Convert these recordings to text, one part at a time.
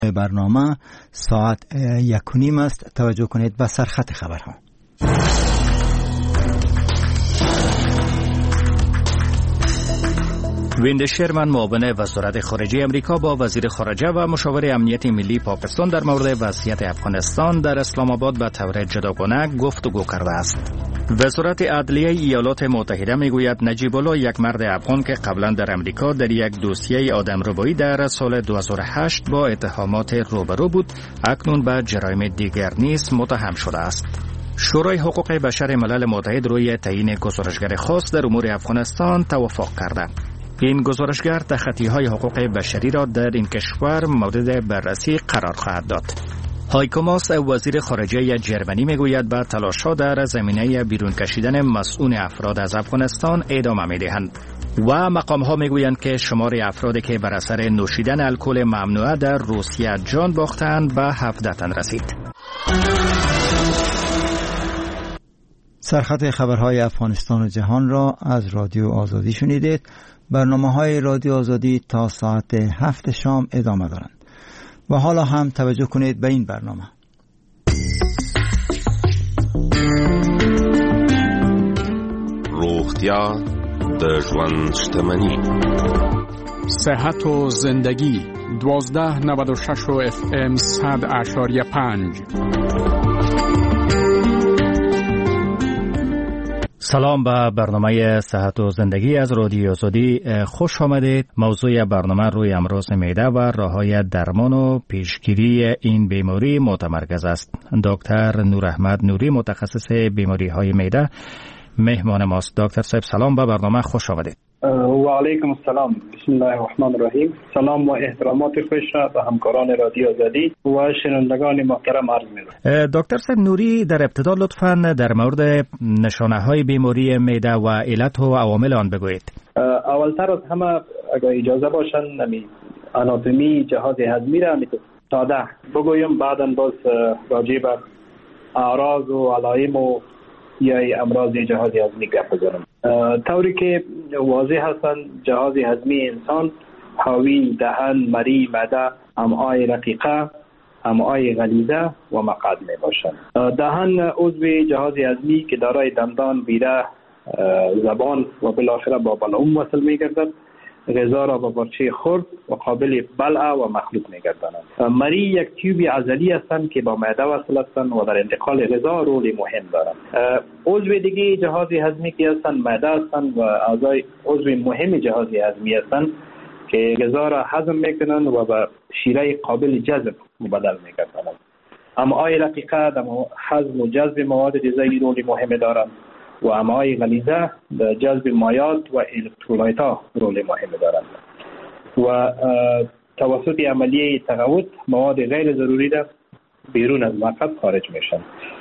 برنامه ساعت 1:30 است. توجه کنید به سرخط خبرها. ویند شرمن معاون وزارت خارجه امریکا با وزیر خارجه و مشاور امنیت ملی پاکستان در مورد وضعیت افغانستان در اسلام آباد به طور جداگانه گفتگو کرده است. وزارت عدلیه ایالات متحده میگوید نجیب الله، یک مرد افغان که قبلا در امریکا در یک دوسیه آدمربایی در سال 2008 با اتهامات روبرو بود، اکنون به جرایم دیگر نیز متهم شده است. شورای حقوق بشر ملل متحد روی تعیین گزارشگر خاص در امور افغانستان توافق کرده. این گزارشگر تخطی‌های حقوق بشری را در این کشور مورد بررسی قرار خواهد داد. هایکو ماس، وزیر خارجه جرمنی، میگوید به تلاش‌ها در زمینه بیرون کشیدن مسئول افراد از افغانستان ادامه می‌دهند و مقام‌ها میگویند که شمار افرادی که بر اثر نوشیدن الکل ممنوعه در روسیه جان باختند به 17 تن رسید. سرخط خبرهای افغانستان و جهان را از رادیو آزادی شنیدید. برنامه‌های رادیو آزادی تا ساعت 7 شام ادامه دارند. و حالا هم توجه کنید به این برنامه. روغتیا د ژوند شتمني. صحت و زندگی 1296 FM 100.5. سلام به برنامه صحت و زندگی از رادیو آزادی خوش آمدید. موضوع برنامه روی امراض معده و راه‌های درمان و پیشگیری این بیماری متمرکز است. دکتر نور احمد نوری، متخصص بیماری‌های معده، مهمان ماست. دکتر صاحب سلام، به برنامه خوش آمدید. و علیکم السلام. بسم الله الرحمن الرحیم. سلام و احترامات خوش را به همکاران رادیو آزادی و شنوندگان محترم عرض می‌کنم. دکتر صاحب نوری، در ابتدا لطفاً در مورد نشانه‌های بیماری معده و علت و عوامل آن بگویید. اولتر از همه اگر اجازه باشن آناتومی جهاز هضمی را ساده بگویم، بعداً باز راجع به اعراض و علائم و یا امراض جهاز هضمی گپ بزنم. طوری که واضح هستند، جهاز هضمی انسان حاوی دهن، مری، معده، امعای رقیقه، امعای غلیظه و مقعد می باشند. دهن عضو جهاز هضمی که دارای دندان، بیره، زبان و بالاخره با بلعوم وصل می گردد. غذا را با پارچه خرد و قابل بلع و مخلوط می گردانند. مری یک تیوب عضلی هستند که با معده وصل هستند و در انتقال غذا رول مهم دارند. عضو دیگه جهاز هضمی که هستند معده هستند و اعضای عضو مهم جهاز هضمی هستند که غذا را هضم میکنند و به شیره قابل جذب مبدل میگردانند. امعای رقیقه در هضم و جذب مواد غذایی رول مهم دارند و امعای غلیظه در جذب مایات و الکترولایت ها رول مهم دارند و توسط عملیه تقویت مواد غیر ضروری را بیرون از مقعد خارج میشن.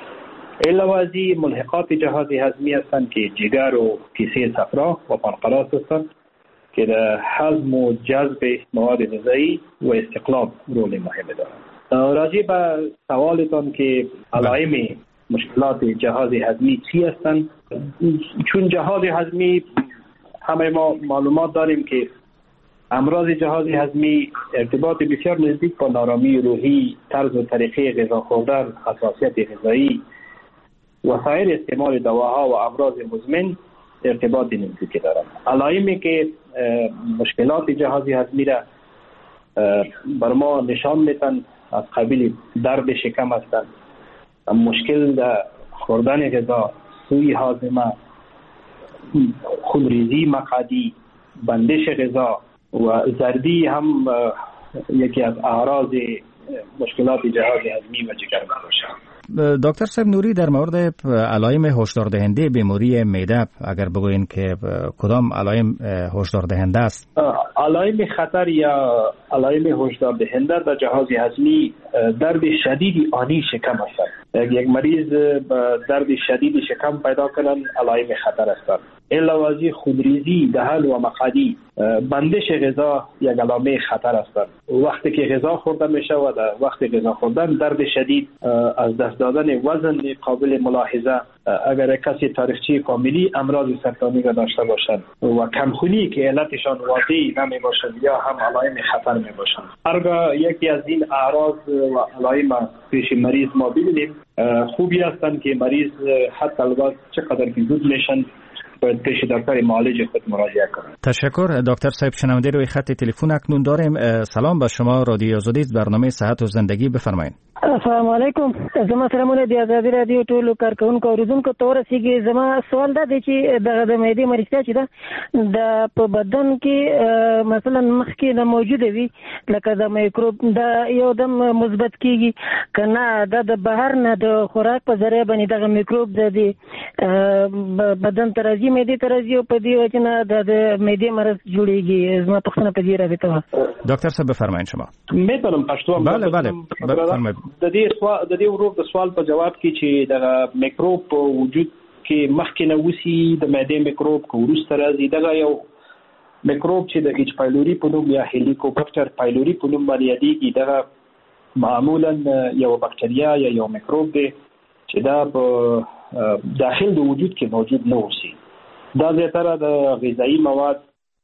علاوه از این ملحقات جهاز هضمی هستند که جگر و کیسه صفرا و پانقراس هستند که در هضم و جذب مواد غذایی و استقلاب رول مهم دارند. راجع به سوالتان که علائم مشکلات جهاز هضمی چی هستند، چون جهاز هضمی همه ما معلومات داریم که امراض جهاز هضمی ارتباط بسیار نزدیک با نارامی روحی، طرز و طریقه غذا خوردن، حساسیت غذایی و سایر استعمال دواها و امراض مزمن ارتباط نزدیکی دارند. علائمی که مشکلات جهاز هضمی را بر ما نشان میدن از قبیل درد شکم هستند، مشکل در خوردن غذا، سوی هاضمه، خونریزی مقعدی، بندش غذا و زردی هم یکی از اعراض مشکلات جهاز هضمی و جگر میباشد. دکتر صاحب نوری، در مورد علائم هشدار دهنده بیماری معده اگر بگوین که کدام علائم هشدار دهنده است؟ علائم خطر یا علائم هشدار دهنده در جهاز هضمی درد شدید آنی شکم هستند. یک مریض درد شدید شکم پیدا کنند علائم خطر هستند. علاوه از خونریزی دهن و مقعدی، بندش غذا یک علامه خطر هستند. وقتی که غذا خورده میشه و در وقت غذا خوردن درد شدید، از دست دادن وزن قابل ملاحظه، اگر کسی تاریخچه کاملی امراض سرطانی را داشته باشند و کمخونی که علتشان واضح نمی باشد یا هم علائم خطر می باشند، هرگاه یکی از این اعراض و علائم پیش مریض ما ببینیم، خوبی هستند که مریض حتی البته چقدر که زود میشن باید پیش دکتر معالج خود مراجعه کنند. تشکر دکتر صاحب. شنونده روی خط تلفن اکنون داریم. سلام به شما، رادیو آزادی، برنامه صحت و زندگی، بفرمایید. السلام علیکم. زما سلامونه دی آزادي رادیو ټول کارکونکو اوریدونکو ته ورسیږي. زما سوال دا دی چې د معدې مریضتیا چې ده په بدن کې مثلا مخکې نه موجوده وي، لکه د میکروب دا یو دم مثبت کیږي کنه د بهر نه د خوراک په ذریعه باندې دغه میکروب د بدن ته راځي، معدې ته راځي او په دې وجه نه د معدې مرض جوړیږي. زما پوښتنه په دې رابطه وه. دکتر صاحب بفرمایید شما. میتونم پښتو؟ بله بفرمایید. د دې ورو د سوال په جواب کې چې د میکروب په وجود کې مخکې نه وسی د معدې میکروب کو وروسته راځي، دغه یو میکروب چې د ایچ پایلوري په نوم یا هلیکوباکتر پایلوري په نوم باندې یادېږي، دغه معمولا یو بکټریا یا یو میکروب دی چې دا په داخل د وجود کې موجود نه وسی. دا زیاتره د غذایی مواد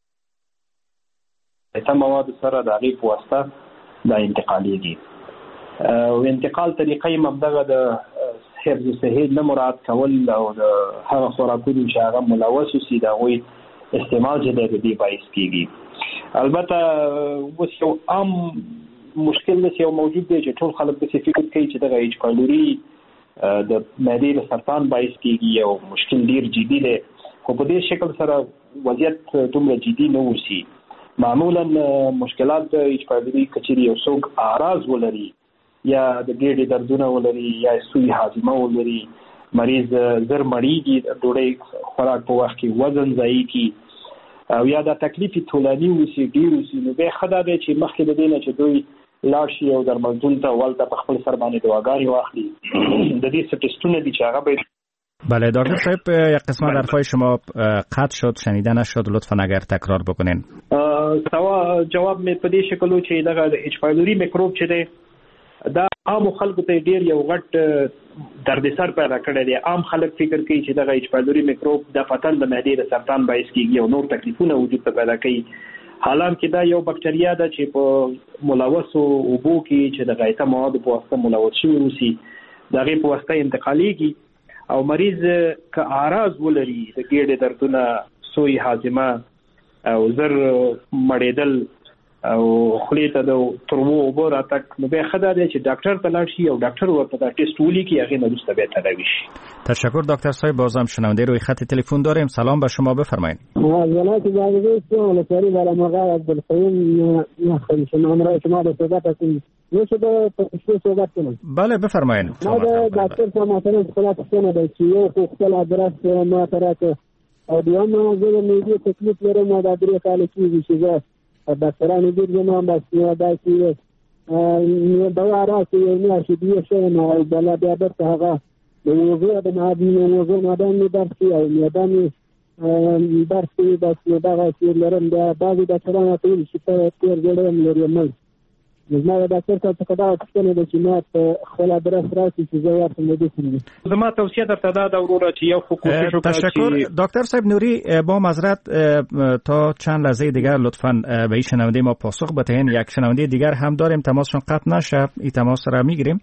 سره د هغې په واسطه دا انتقالیږي. او انتقال طریقې مبدغه د حفظ صحي نه مراد کول او د هغه خوراکونو چې هغه ملوث وي د هغوی استعمال چې د دې باعث کیږي. البته اوس یو عام مشکل داسې یو موجود دی چې ټول خلک داسې فکر کوي چې دغه ایچ پایلوري د معدې د سرطان باعث کیږي او مشکل ډیر جدي دی، خو په دې شکل سره وضعیت دومره جدي نه وسی. معمولا مشکلات د ایچ پایلوري کچېرې یو څوک اعراض ولري یا د ګېډې دردونه ولري یا سوی هاضمه ولري، مریض زر مړیږي، ډوډۍ خوراک په وخت کې وزن ضایع کی او یا د تکلیف طولاني وسی ډیر وسی، نو به خدا دی چې مخکې د دې نه چې دوی لاړ شي او درملتون ته ولته په خپل سر باندې دواګانې واخلي. د دې څه ټسټونه دي چې هغه باید. بله دکتر صاحب، یک قسمت حرفای شما قطع شد، شنیده نشد، لطفا اگر تکرار بکنین. جواب می په دې شکل چې دغه ایچ پایلوري میکروب چې دی دا عام خلکو ته ډیر یو غټ دردسر پیدا کړی دی. عام خلک فکر کوي چې دغه ایچ پایلوري میکروب د فتن د معدې د سرطان باعث کیږي او نور تکلیفونه وجود ته پیدا کوي، حالانکه دا یو بکټریا ده چې په ملوثو اوبو کې چې د غایطه موادو په واسطه ملوث شوي اوسي د هغې په واسطه انتقالیږي او مریض که اعراض ولري د ګېډې دردونه، سوی هاضمه او زر مړېدل او خولې ته د ترمو اوبه راتګ، نو بیا ښه دا دی چې ډاکټر ته لاړ شي او ډاکټر ورته دا ټسټ ولیکي، هغې نه وروسته بیا تداوي شي. تشکر دکتر صاحب. بازم شنونده روی خط تلفن داریم. سلام به شما، بفرمایید. جناب جاوید ولسواری بالا مقام عبدالقیوم شما همراه شما به صحبت هستیم. میشه به پښتو صحبت کنم؟ بله بفرمایید. ما د ډاکټر صاحب مثلا خلاص څنګه دی چې یو خو خپل ادرس ما تراته او بیا ما زه د میډیا تکلیف لرم، ما د 3 کال کېږي چې زه ډاکټرانو ډېر زما بس دا چې دوا راسي یو میاشت دیه شوی نو او بله بیا درته هغه د وضوع د موضوع معدن مې درس کوي او معده مې درس کوي، بس نو دغه چې لرم بیا بعضې ډاکټران راته ویلي چې ته تېر ګړی هم لرې مړ. زما د ډاکټر صاحب څخه دا پوښتنه ده چې ما په خپل ادرس راسي چې زه ورته مدیسین. زما توصیه درته دا ده وروره چې یو خو کوشش وکړه. تشکر دکتر صاحب نوری. با معذرت تا چند لحظه دیگر لطفاً به این شنونده ما پاسخ بدهید. یک شنونده دیگر هم داریم، تماسشون قطع نشه، این تماس را میگیریم.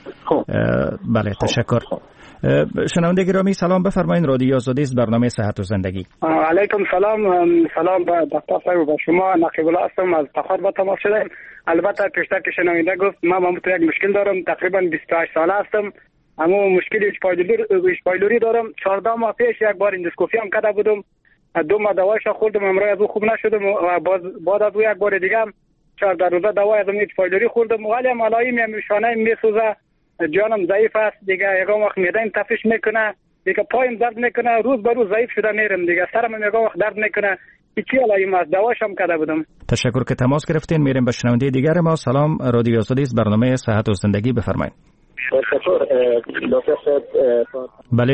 بله تشکر. شنونده گرامی سلام، بفرمایید. رادیو آزادی است، برنامه صحت و زندگی. علیکم سلام به دکتر صاحب و شما. نقیب الله هستم، از تخار با تماس شدم. البته پیشتر که شنونده گفت من یک مشکل دارم، تقریبا 28 ساله هستم، اما مشکل ایچ پایلوری دارم. 14 ماه پیش یک بار اندوسکوپی هم کرده بودم، 2 ماه دوایش خوردم، امروز از او خوب نشدم و بعد از او یک بار دیگه هم 14 روزه دوای از ایچ پایلوری خوردم، ولی هم علائم میشانه میسوزه، جانم ضعیف است دیگه، یکم وقت معده‌ام تفش میکنه دیگه، پایم درد میکنه، روز به روز ضعیف شده میرم دیگه، سرم یکم وقت درد میکنه. چی علائم است؟ دواشم کرده بودم. تشکر که تماس گرفتین. میریم به شنونده دیگر ما. سلام، رادیو آزادی است، برنامه صحت و زندگی، بفرمایید. تشکر دکتر صاحب. بله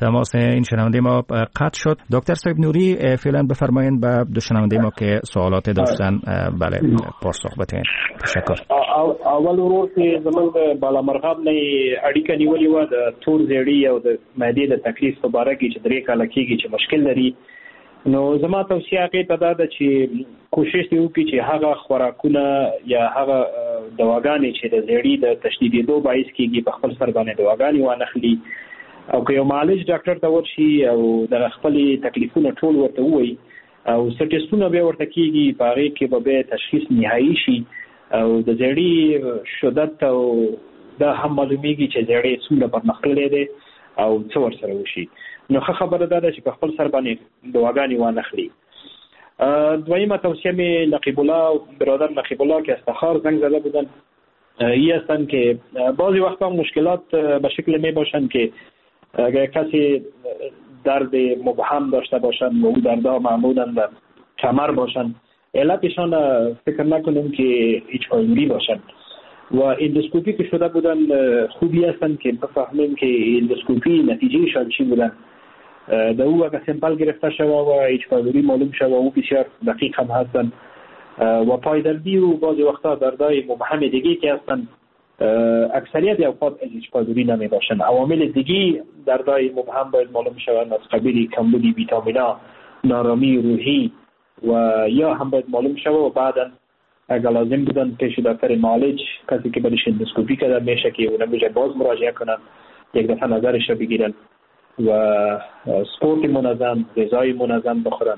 تماس این شنونده ما قطع شد. دکتر صاحب نوری فعلا بفرمایید به دو شنونده ما که سوالات داشتن بله پاسخ بدین. تشکر. اول وروسته زموږ بالا مرغاب نه اړیکه نیولې و د تور زیړی او د معدې د تکلیف په اړه کې چې درې کاله کېږي چې مشکل لري. نو زما توصیه هغه ته ده چې کوشش وکړي چې هغه خوراکونه یا هغه دواګانې چې د زیړی د تشدیدېدو باعث کېږي په خپل سر باندې دواګانې وانخلي او که یو معالج ډاکټر ته ورشي او د خپل تکلیفونه ټول ورته وایي او سټیسټونه به ورته کېږي په هغه کې به تشخیص نهایی شي او د زیړی شدت او دا هم معلومیږي چې زیړی څومره پرمختللی دی او څه ورسره وشي. نو خبره ده چې په خپل سر باندې دواګانې وانخلي. دویمه توصیه می نقیب الله برادر نقیب الله که استخار زنگ زده بودن این هستند که بعضی وقتا مشکلات به شکل می باشند که اگر کسی درد مبهم داشته باشند و او دردها معمولا در کمر باشند علتشان فکر نکنیم که هیچ پایوری باشند و اندوسکوپی که شده بودن خوبی هستند که بفهمیم که اندوسکوپی نتیجهشان چی بودن. در او اگر سمپل گرفته شده و هیچ پایوری معلوم شده و او بسیار دقیق هم هستند و پایدردی و بعضی وقتا دردهای مبهم دیگه که هستند اکثریت اوقات هیچ پایداری نمی باشند. عوامل دیگه دردهای مبهم باید معلوم شوند از قبیل کمبود ویتامینا، نارامی روحی و یا هم باید معلوم شود و بعدا اگر لازم بودن پیش دکتر معالج کسی که برایش اندوسکوپی کرده میشه که اون میشه باز مراجعه کنن یک دفعه نظرش رو بگیرن و سپورت منظم، غذای منظم بخورن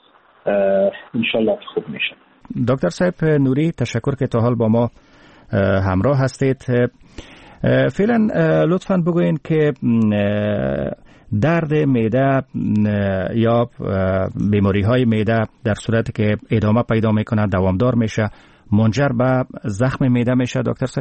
انشالله خوب میشن. دکتر صاحب نوری تشکر که تا حال با ما همراه هستید. فعلا لطفاً بگوین که درد معده یا بیماری های معده در صورتی که ادامه پیدا میکنه دوامدار میشه منجر به زخم معده میشه دکتر صاحب؟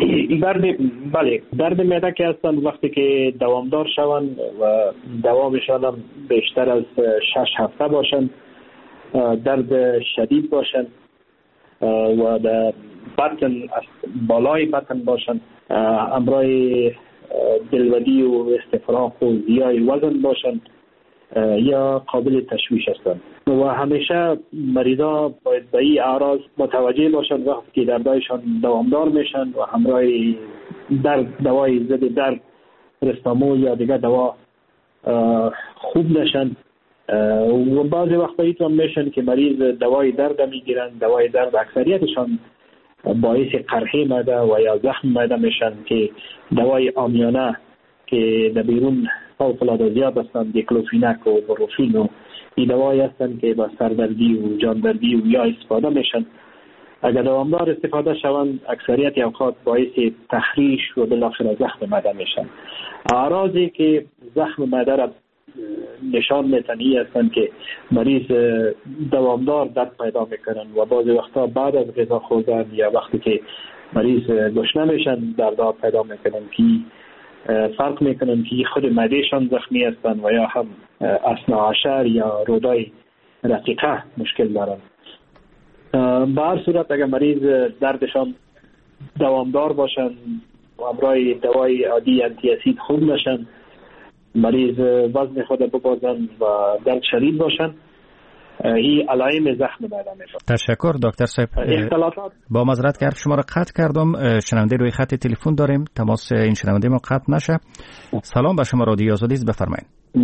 درد معده که هستن وقتی که دوامدار شوند و دوامشان هم بیشتر از 6 هفته باشند، درد شدید باشند و در بطن بالای بطن باشند، همراه دلودی و استفراغ و زیای وزن باشند یا قابل تشویش هستند و همیشه مریضا باید به این اعراض متوجه باشند وقتی که دردایشان دوامدار میشن و همراه دوای ضد درد رستامول یا دیگه دوا خوب نشن و بعضی وقتا ایتون میشن که مریض دوای درد میگیرن. دوای درد اکثریتشان باعث قرحه معده و یا زخم معده میشن که دوای آمیانه که در بیرون فوق‌العاده زیاد هستند، دیکلوفیناک و بروفین و این دوایی هستند که با سردردی و جاندردی و یا استفاده میشن. اگر دوامدار استفاده شوند اکثریت اوقات باعث تخریش و بالاخره زخم معده میشن. اعراضی که زخم معده را نشان میتنی هستند که مریض دوامدار درد پیدا میکنن و بعضی وقتا بعد از غذا خوردن یا وقتی که مریض گشنه میشن دردها پیدا میکنن که فرق میکنن که خود معدهشان زخمی هستند و یا هم اثنا عشر یا رودای رقیقه مشکل دارن. به هر صورت اگر مریض دردشان دوامدار باشن و همراه دوای عادی انتی اسید خوب نشن، مریض وزن خود ببازن و درد شدید باشن، این علائم زخم معده میشه. تشکر دکتر صاحب. با معذرت که حرف شما را قطع کردم. شنونده روی خط تلفن داریم، تماس این شنونده ما قطع نشه. سلام به شما، رادیو آزادی است، بفرمایید.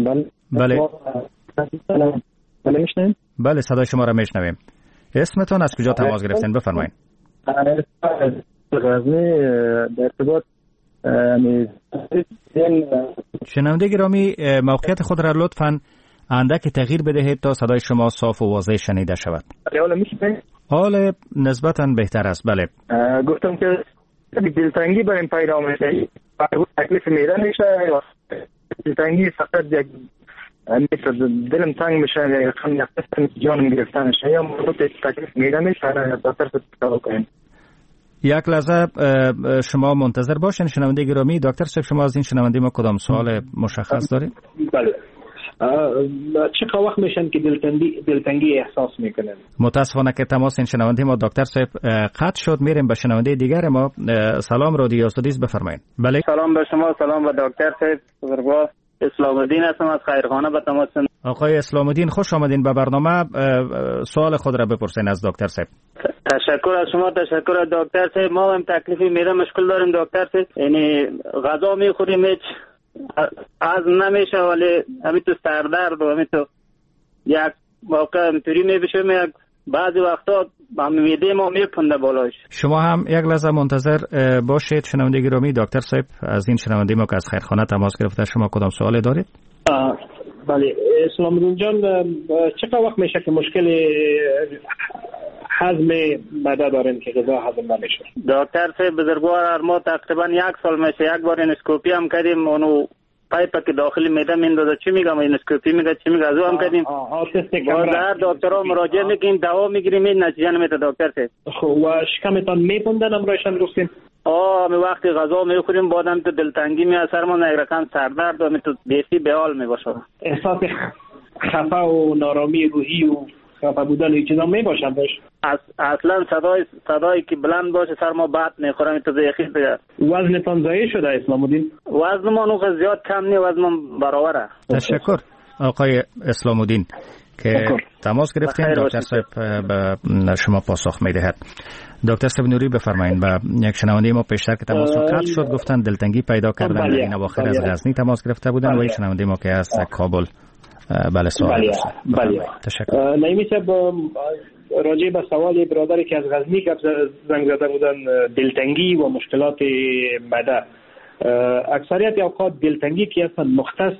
بله صدای شما را میشنویم. اسمتون از کجا تماس گرفتین بفرمایید. غزنی در ارتباط شنونده گرامی موقعیت خود را لطفاً اندک تغییر بدهید تا صدای شما صاف و واضح شنیده شود. حال نسبتاً بهتر است. بله گفتم که دلتنگی برای پیدا میشه، تکلیف میده میشه، دلتنگی فقط یک دلم تنگ میشه یا خیلی جانم گرفتن میشه یا مربوط تکلیف میده میشه یا دکتر تو کنیم. یک لحظه شما منتظر باشین شنونده گرامی. دکتر صاحب شما از این شنونده ما کدام سوال مشخص دارید؟ بله. چه وقت میشن که دلتنگی احساس میکنن؟ متاسفانه که تماس این شنونده ما دکتر صاحب قطع شد. میریم به شنونده دیگر ما. سلام رادیو آزادی است، بفرمایید. بله سلام به شما، سلام به دکتر صاحب بزرگوار. اسلام الدین هستم از خیرخانه به تماس. آقای اسلام الدین خوش آمدین به برنامه. سوال خود را بپرسین از دکتر صاحب. تشکر از شما، تشکر از دکتر صاحب. ما هم تکلیف معده مشکل داریم دکتر صاحب، یعنی غذا میخوریم هیچ از نمیشه، ولی همین تو سردرد و همین تو یک واقع اینطوری میبشیم، یک بعضی وقتا معده ما میپنده بالاش. شما هم یک لحظه منتظر باشید شنونده گرامی. دکتر صاحب از این شنونده ما که از خیرخانه تماس گرفته، شما کدام سوالی دارید؟ بله اسلام الدین جان، چقدر وقت میشه که مشکل هضم معده دارین که غذا هضم نمیشه؟ دکتر صاحب بزرگوار ما تقریبا 1 سال میشه یک بار انسکوپی هم کردیم، اونو پایپ که داخل معده میندازه، چی میگم انسکوپی میگه چی میگه، از هم کردیم. باز هر دکترها مراجعه میکنیم، دوا میگیریم، این نتیجه نمیده دکتر صاحب. خب و شکمتان میپوندن امرایشان گفتیم؟ می وقتی غذا میخوریم بعدم تو دلتنگی میاد، سرمون یک رقم سردرد و تو بیسی به حال میباشه. احساس خفه و نارامی روحی و خفه بودن این چیزا میباشن باش؟ اصلا صدایی که بلند باشه سر ما بد میخورم تو زیخیز بگه. وزنتان ضعیف شده اسلام الدین؟ وزن ما نوخ زیاد کم نی، وزن ما برابره. تشکر آقای اسلام الدین که تماس گرفتین. دکتر صاحب به شما پاسخ میدهد. دکتر صاحب نوری بفرمایید. و یک شنونده ما پیشتر که تماس قطع شد گفتن دلتنگی پیدا کردن در این اواخر از غزنی تماس گرفته بودن و یک شنونده ما که از کابل. بله سوال. بله تشکر. نمیشه با راجع به سوال برادری که از غزنی که زنگ زده بودن دلتنگی و مشکلات معده، اکثریت اوقات دلتنگی که هستن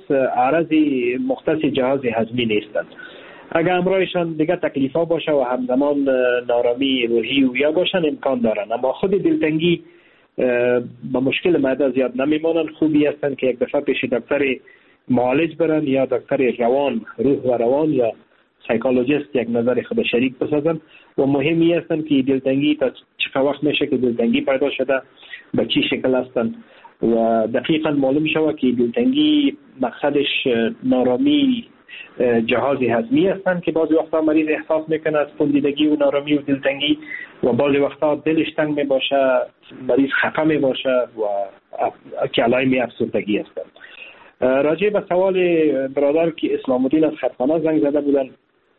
مختص جهاز هضمی نیستند. اگر امرایشان دیگه تکلیفا باشه و همزمان نارامی روحی و یا باشن امکان دارن، اما خود دلتنگی با مشکل معده زیاد نمیمانن. خوبی هستن که یک دفعه پیش دکتر معالج برن یا دکتر روان، روح و روان یا سایکولوژیست یک نظر خود شریک بسازن. و مهمی هستن که دلتنگی تا چه وقت میشه که دلتنگی پیدا شده، به چی شکل هستن و دقیقا معلوم شود که دلتنگی مقصدش نارامی جهاز هضمی هستن که بعضی وقتا مریض احساس میکنه از پوندیدگی و نارامی و دلتنگی و بعضی وقتا دلش تنگ میباشه، مریض خفه میباشه و که علائم افسردگی هستن. راجع به سوال برادر که اسلام الدین از خیرخانه زنگ زده بودن،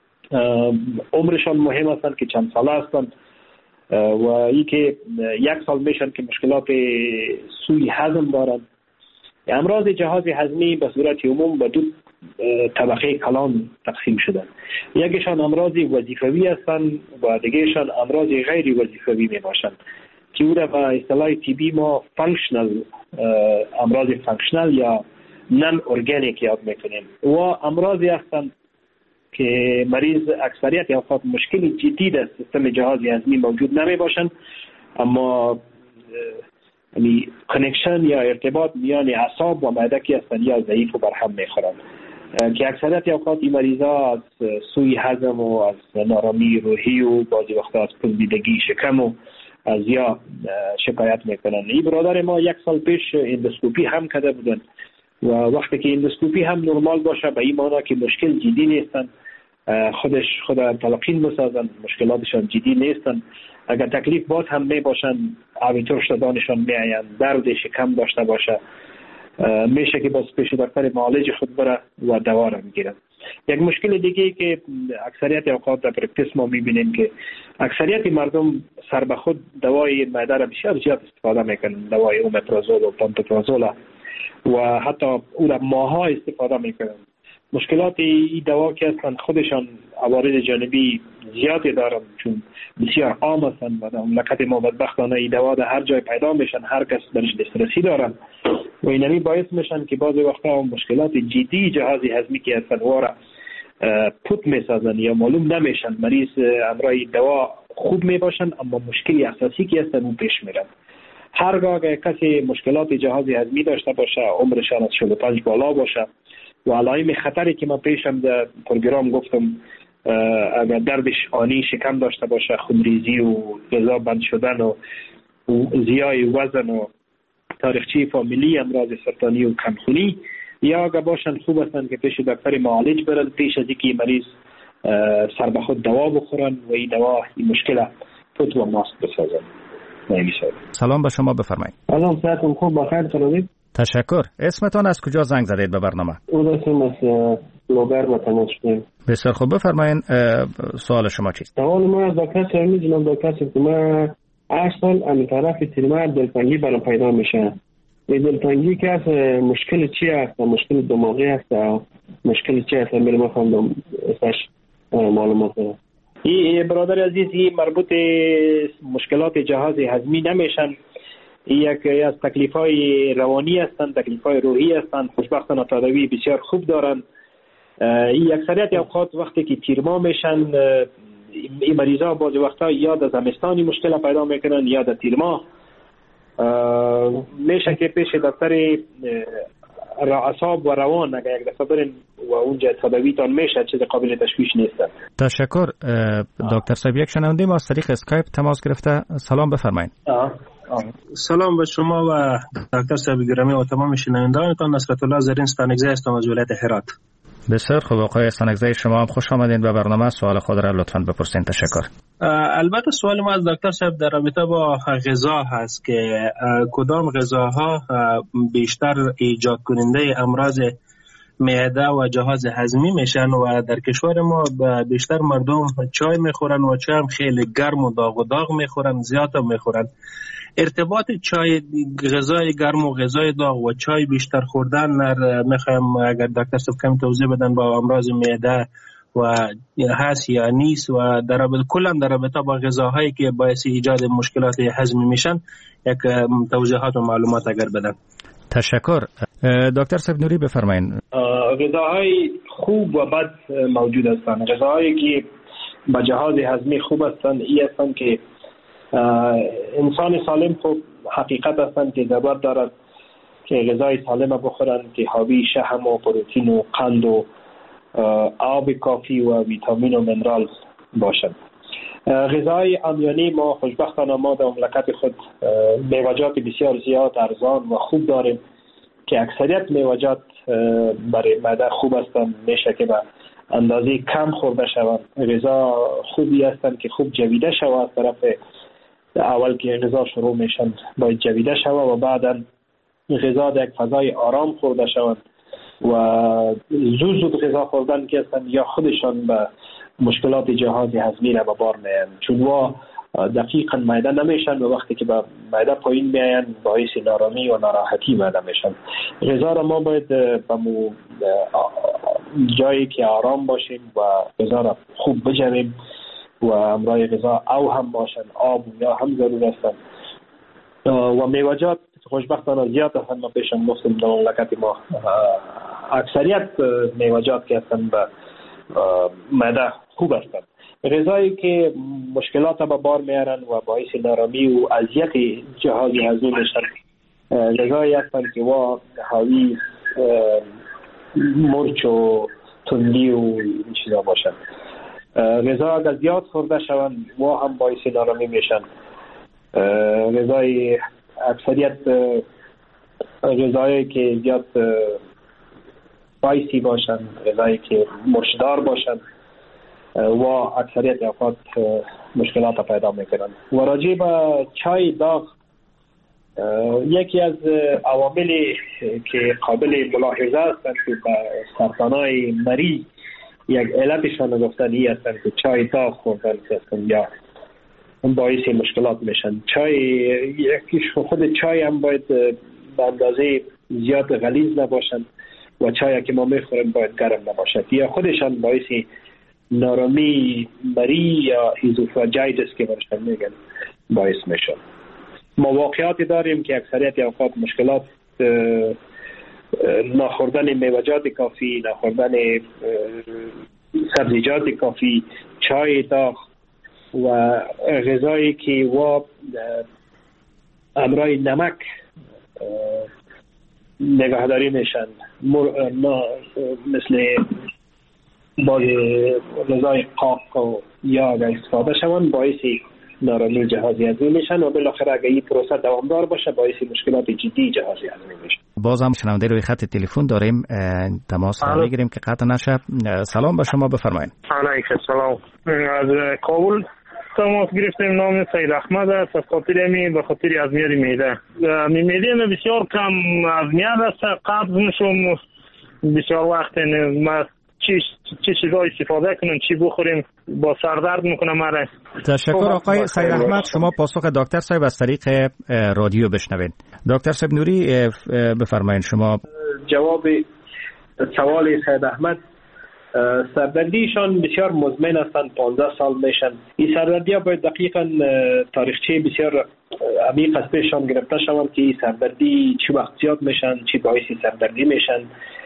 عمرشان مهم هستن که چند ساله هستن و ای که 1 سال میشن که مشکلات سوی هضم دارن. امراض جهاز هضمی به صورت عموم به 2 طبقه کلان تقسیم شدن. یکیشان امراض وظیفوی هستن و دیگهشان امراض غیر وظیفوی می باشند که او را به اصطلاح طبی ما فانکشنال امراض فانکشنال یا نان ارگانیک یاد میکنیم. و امراضی هستند که مریض اکثریت اوقات مشکلی جدی در سیستم جهاز هضمی موجود نمی باشند، اما یعنی کانکشن یا ارتباط میان اعصاب و معده که هستند یا ضعیف و برهم میخورند که اکثریت اوقات این مریضا از سوی هضم و از نارامی روحی و بعضی وقتا از پوندیدگی شکم و از یا شکایت میکنن. این برادر ما 1 سال پیش اندوسکوپی هم کرده بودن و وقتی که اندوسکوپی هم نرمال باشه به این معنی که مشکل جدی نیستن، خود تلقین بسازن، مشکلاتشان جدی نیستن. اگر تکلیف باز هم می باشن آبیتور شدانشان می آین، درد شکم داشته باشه، میشه که باز پیش دکتر معالج خود بره و دوا را میگیرن. یک مشکل دیگه که اکثریت اوقات در پرکتیس ما میبینیم که اکثریت مردم سر به خود دوای معده را بسیار زیاد استفاده میکنن، دوای اومپرازول و پانتوپرازول و حتی او را ماها استفاده میکنن. مشکلات این دوا که هستن خودشان عوارض جانبی زیادی دارن چون بسیار عام هستن و در مملکت ما بدبختانه این دوا در هر جای پیدا میشن، هر کس درش دسترسی دارن و اینمی باعث میشن که بعضی وقتا مشکلات جدی جهاز هضمی که هستن وارا پوت میسازن یا معلوم نمیشن. مریض امرای دوا خوب میباشن اما مشکلی اساسی که هستن اون پیش میرن. هرگاه کسی مشکلات جهاز هضمی داشته باشه، عمرشان از 45 بالا باشه و علائم خطری که من پیشم در پروگرام گفتم، اگر دردش آنی شکم داشته باشه، خونریزی و غذا بند شدن و زیای وزن و تاریخچه فامیلی امراض سرطانی و کمخونی، یا اگر باشن خوب هستن که پیش دکتر معالج برن پیش از اینکه مریض سر به خود دوا بخورن و این دوا این مشکل پوت و ماست بسازن. سلام به شما، بفرمایید. سلام، صحتون خوب؟ بخیر؟ تشکر. اسمتان از کجا زنگ زدید به برنامه؟ اون اسم از لوگر با تماس شدیم. بسیار خوب، بفرمایید سوال شما چیست؟ سوال ما از دکتر صاحب می‌دونم دکتر صاحب ما 8 سال از طرف تیرما دلتنگی برام پیدا میشه. این دلتنگی که از مشکل چی است؟ مشکل دماغی است یا مشکل چی است؟ میرم می‌خوام ازش معلومات بدم. این برادر عزیزی مربوط مشکلات جهاز هضمی نمیشن. یک از تکلیف‌های روانی هستند، تکلیف‌های روحی هستند. خوشبختانه تداوی بسیار خوب دارند. این اکثریت اوقات وقتی که تیرما میشن این مریضا بعض وقتا یا در زمستانی مشکل پیدا میکنن یا در تیرما. میشه که پیش دکتر اعصاب و روان اگر یک دفعه برین و اونجا تداویتان میشه، چیز قابل تشویش نیست. تشکر. دکتر صاحب یک شنونده ما از طریق اسکایپ تماس گرفته. سلام، بفرمایید. سلام به شما و دکتر صاحب گرامی و تمام شنوندگانتان. نصرت الله زرین استانگزی هستم از ولایت هرات. بسیار خوب آقای استانگزی، شما هم خوش آمدین به برنامه. سوال خود را لطفاً بپرسین. تشکر. البته سوال ما از دکتر صاحب در رابطه با غذا هست که کدام غذاها بیشتر ایجاد کننده امراض معده و جهاز هضمی میشن و در کشور ما بیشتر مردم چای میخورن و چای هم خیلی گرم و داغ میخورن، زیاد هم میخورن. ارتباط چای غذای گرم و غذای داغ و چای بیشتر خوردن میخوایم اگر دکتر صاحب کمی توضیح بدن با امراض معده و هست یا نیست و کلا در رابطه با غذاهایی که باعث ایجاد مشکلات هضمی میشن یک توضیحات و معلومات اگر بدن. تشکر. دکتر صاحب نوری بفرمایید. غذاهای خوب و بد موجود هستند. غذاهایی که به جهاز هضمی خوب هستند این هستند که انسان سالم خوب حقیقت هستند که ضرورت دارد که غذای سالم بخورند که حاوی شحم و پروتئین و قند و آب کافی و ویتامین و منرال باشند. غذای عمیانه ما خوشبختانه ما در مملکت خود میوه‌جات بسیار زیاد ارزان و خوب داریم که اکثریت میوه‌جات برای معده خوب هستند. میشه که به اندازه کم خورده شوند. غذا خوبی هستند که خوب جویده شود. از طرف اول که غذا شروع میشن باید جویده شود و بعدا غذا در یک فضای آرام خورده شوند و زود غذا خوردن که هستند یا خودشان به مشکلات جهاز هضمی را به بار میآیند، چون وا دقیقاً معده نمیشن و وقتی که به معده پایین میآیند باعث نارامی و ناراحتی معده میشن. غذا را ما باید به جایی که آرام باشیم و غذا را خوب بجویم و امرای غذا او هم باشن، آب یا هم ضرور هستند و میوه‌جات خوشبختانه زیاد هستند. ما پیشم گفتم در مملکت ما اکثریت میوه‌جات که هستند به معده خوب هستند. غذایی که مشکلات به بار میارن و باعث نارامی و اذیت جهاز هضمی میشن غذایی هستند که وا حاوی مرچ و تندی و این چیزا باشند. غذا اگر زیاد خورده شوند و هم باعث نارامی میشن. غذای اکثریت غذایی که زیاد سپایسی باشن، غذایی که مرچدار باشن و اکثریت اوقات مشکلات پیدا میکنن. و راجع به چای داغ یکی از عواملی که قابل ملاحظه هستند که به سرطانای مری یک علتشان گفتن این هستند که چای داغ خوردن هستند یا باعث مشکلات میشن. چای یکیش خود چای هم باید به اندازه زیاد غلیظ نباشن و چایی که ما میخوریم باید گرم نباشد یا خودشان باعث نارامی مری یا ایزوفاجایتس که برشان میگن باعث میشن. ما واقعیاتی داریم که اکثریت اوقات مشکلات نخوردن میوه‌جات کافی، نخوردن سبزیجات کافی، چای داغ و غذایی که و امرای نمک نگهداری میشن مثل با غذای قاق و یا اگر استفاده شوند باعث نارامی جهازی هضمی میشن و بالاخره اگر این پروسه دوامدار باشه باعث مشکلات جدی جهازی هضمی میشه. باز هم شنونده روی خط تلفن داریم، تماس میگیریم که قطع نشه. سلام به شما، بفرمایید. علیکم السلام. از کابل تماس گرفتیم. نام سید احمد است. از خاطر امی به خاطر ازمیت معده. معده من بسیار کم ازمیت است. قبض میشم بسیار وقت. ما چی چیزای استفاده کنیم، چی بخوریم، با سردرد میکنه مرا. تشکر آقای سید احمد. شما پاسخ دکتر صاحب از طریق رادیو بشنوید. دکتر صاحب نوری بفرمایید. شما جواب سوال سید احمد. سردردیشان بسیار مزمن هستند، 15 سال میشن. این سردردی ها باید دقیقا تاریخچه بسیار عمیق از پیششان گرفته شوند که این سردردی چی وقت زیاد میشن، چی باعث سردردی میشن،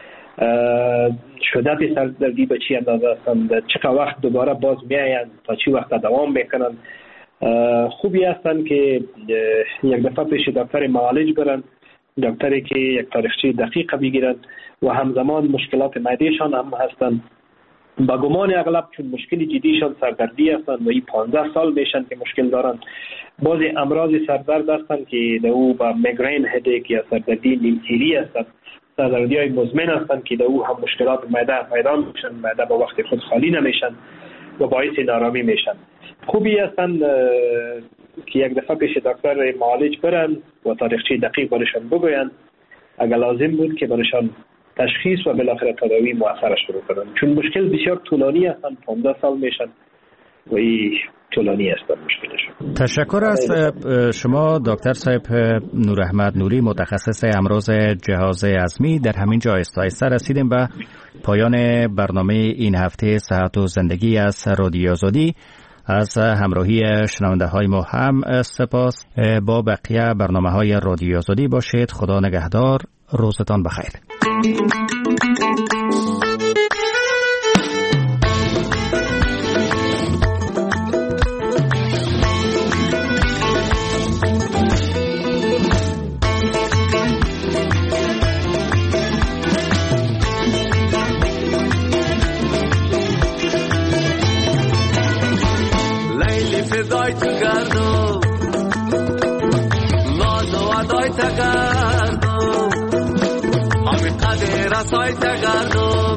شدت سردردی به چی اندازه هستند، چقدر وقت دوباره باز میآیند، تا چی وقت دوام میکنند. خوبی هستند که یک دفعه پیش دکتر معالج برن، دکتری که یک تاریخچه دقیق بگیرند و همزمان مشکلات معدهشان هم هستند. با گمان اغلب چون مشکل جدیشان سردردی هستند و این 15 سال میشن که مشکل دارند. بعضی امراض سردرد هستند که او با میگرین هدیک یا سردردی نیمتیری هستند. سردردی های مزمن هستند که او هم مشکلات معده پیدا میشن، معده با وقت خود خالی نمیشن و باعث نارامی میشن. خوبی هستند که یک دفعه پیش دکتر معالج برن و تاریخچه دقیق برشان بگوین. اگر لازم بود که برشان تشخیص و بالاخره تداوی مؤثر شروع کنند، چون مشکل بسیار طولانی هستند، 15 سال میشن و این طولانی است مشکلشون. تشکر از شما دکتر صاحب نور احمد نوری، متخصص امراض جهاز هضمی. در همین جا آهسته رسیدیم به پایان برنامه این هفته صحت و زندگی از رادیو آزادی. از همراهی شنونده های ما هم سپاس. با بقیه برنامه های رادیو آزادی باشید. خدا نگهدار. روزتان بخیر. فدای تو گردم ناز و ادای تو گردم همین قدر رسای تو گردم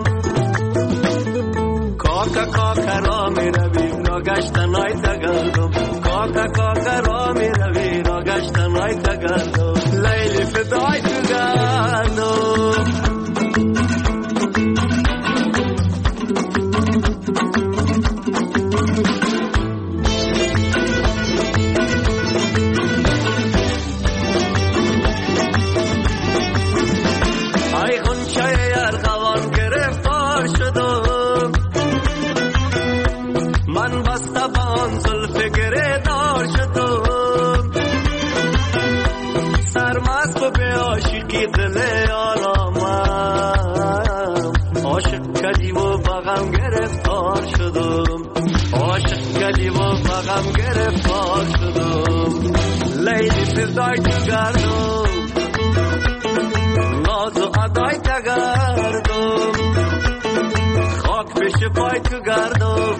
کاکا کاکا را می روی را گشتنای تو گردم کاکا کاکا را می روی را گشتنای تو گردم لیلی فدای تو گردم دل آرامم عاشق کردی و بغم گرفتار شدم عاشق کردی و بغم گرفتار شدم لیلی فدای تو گردم ناز و ادای تو گردم خاک پیش پای تو گردم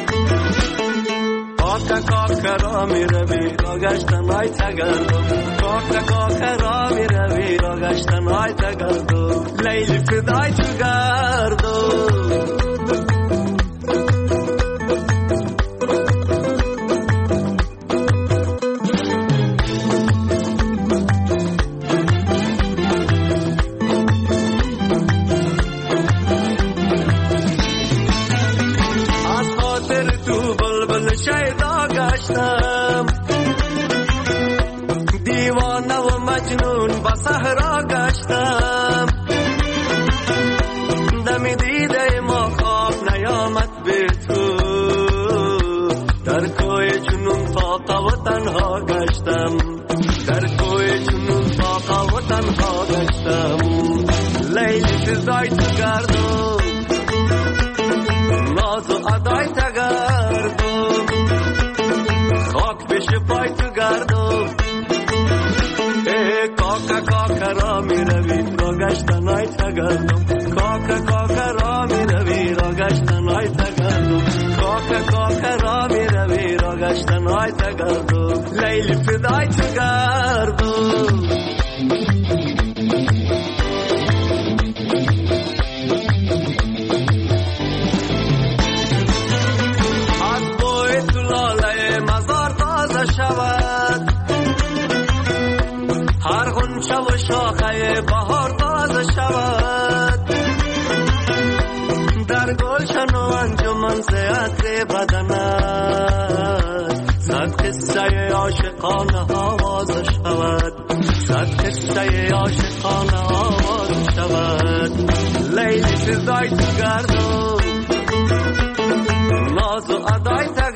کاکا کاکا را می روی را گشتن های تگردم کاکا کاکا را می روی را گشتن های تگردم لیلی فدای تو گردم شیدا گشتم دیوانه و مجنون به صحرا گشتم دمی دیده ما خواب نیامد به تو در کوی جنون فاقه و تنها گشتم در کوی جنون فاقه و تنها گشتم لیلی فدای تو گردم ناز و ادای تو گردم خاک پیش پای تو گردم کاکا کاکا را می روی را گشتن های تو گردم کاکا کاکا را می روی را گشتن های تو گردم کاکا کاکا را می روی را گشتن های تو گردم لیلی فدای تو گردم هر غنچه و شاخه بهار تازه شود در گلشن و انجمن زیاد بدنت صد قصه عاشقانه آواز شود صد قصه عاشقانه آواز شود لیلی سزای تو گردو ناز و ادای